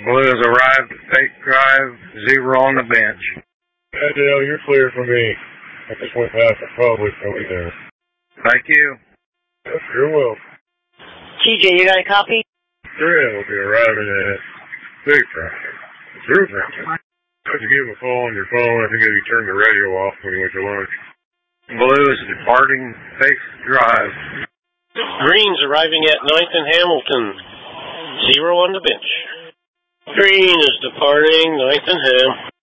Blue has arrived at Fake Drive, 0 on the bench. Dale, you're clear for me. I just went past the public over there. Thank you. Yes, you're welcome. TJ, you got a copy? Fred will be arriving at Fake Drive. 0 Drive. How'd you give him a call on your phone? I think if you turned the radio off when you went to lunch. Blue is departing Fake Drive. Green's arriving at 9th and Hamilton. 0 on the bench. Green is departing 9th and Ham.